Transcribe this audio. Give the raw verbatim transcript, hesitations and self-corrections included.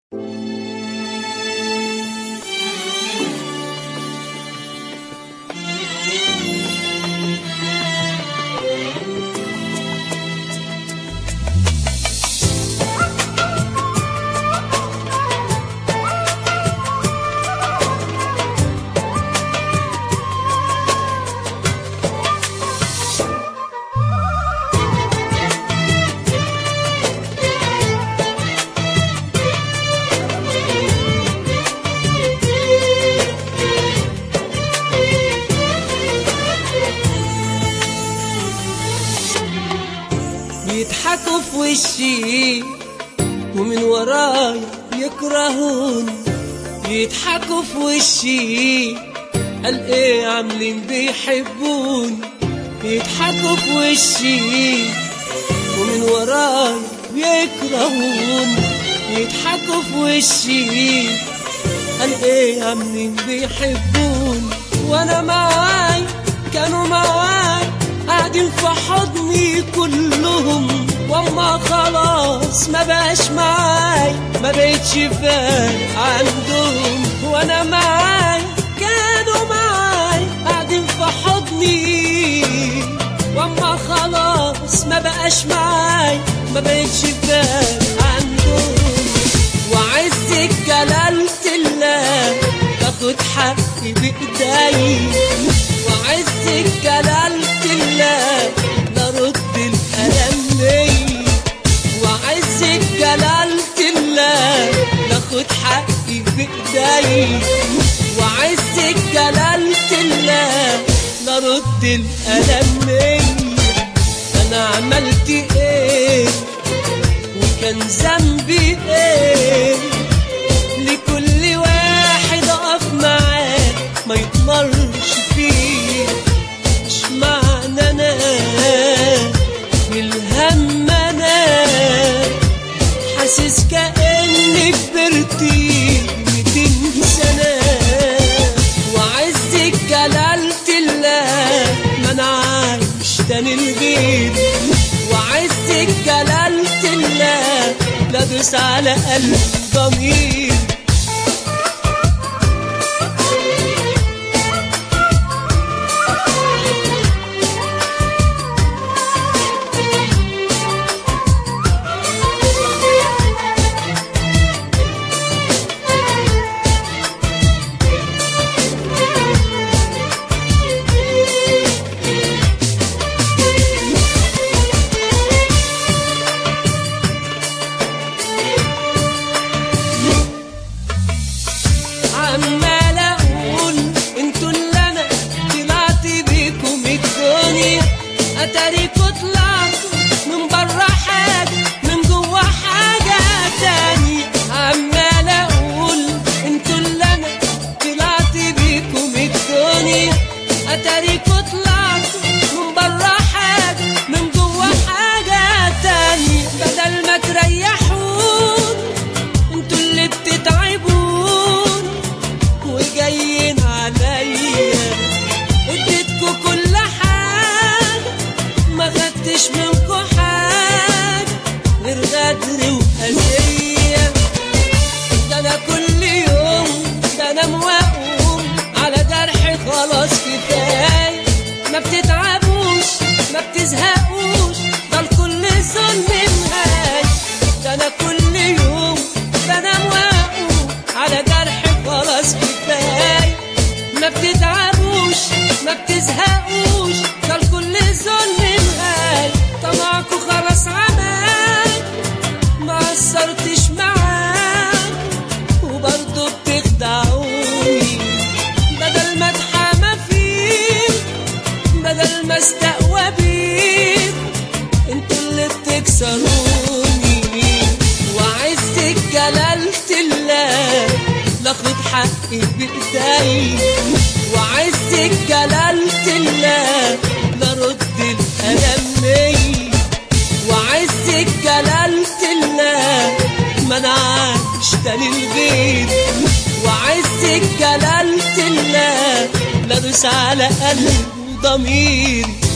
بيضحكوا في وشي ومن وراي يكرهوني، بيضحكوا في وشي قال ايه عاملين بيحبوني، بيضحكوا في وشي ومن وراي يكرهوني، بيضحكوا في وشي قال ايه عاملين بيحبوني، وانا معاي كانوا معاي قاعدين في حضني كلهم، واما خلاص ما بقاش معاي ما بقتش فارق عندهم، وانا معاي كانوا معاي قاعدين في حضني، واما خلاص ما بقاش معاي ما بقتش فارق عندهم، وعزك جلالة الله تاخد حقي بايدي، وعزك جلالة الله نرد الألم ليا، وعزك جلالة الله ناخد حقي بايدي، وعزك جلالة الله نرد الألم ليا. أنا عملت إيه وكان ذنبي إيه لكل واحد أقف معاه ما يطمرش فيه، مش معنى أنا بالهم أنا حاسس كأني كبرت ميتين سنة، وعزك جلالة الله ما أنا عايش تاني الغير، وعزك جلالة الله لا دوس على قلب ضمير. عمال اقول انتوا اللي انا طلعت بيكم الدنيا، اتاريكوا طلعتوا من برا حاجه من جوا حاجه تانية، عمال اقول انتوا اللي انا طلعت بيكم الدنيا، اتاريكوا طلعتوا من برا حاجه من جوا حاجه تانية، بدل ما تريحون انتوا اللي بتتعبون وجايين عليا، اديتكوا كل حاجة ما خدتش منكوا حاجة غير غدر وأذية، ده أنا كل يوم بنام وأقوم على جرحي خلاص كفاية، ما بتتعبوش ما بتزهقوش ده الكل ظلم نهاية، ده أنا كل يوم بنام وأقوم على جرحي خلاص كفاية، ما بتتعبوش ما بتزهقوش ده الكل ظلم نهاية، طمعكوا خلاص عماك ما قصرتش معاك وبرضه بتخدعوني، بدل ما اتحامى فيك بدل ما استقوى بيك انتوا اللي بتكسروني، وعزك جلالة الله ناخد حقي بايدي، وعزك جلالة الله نرد الألم ليا، وعزك جلالة الله ما أنا عايش تاني الغير، وعزك جلالة الله لا دوس على قلب ضميري.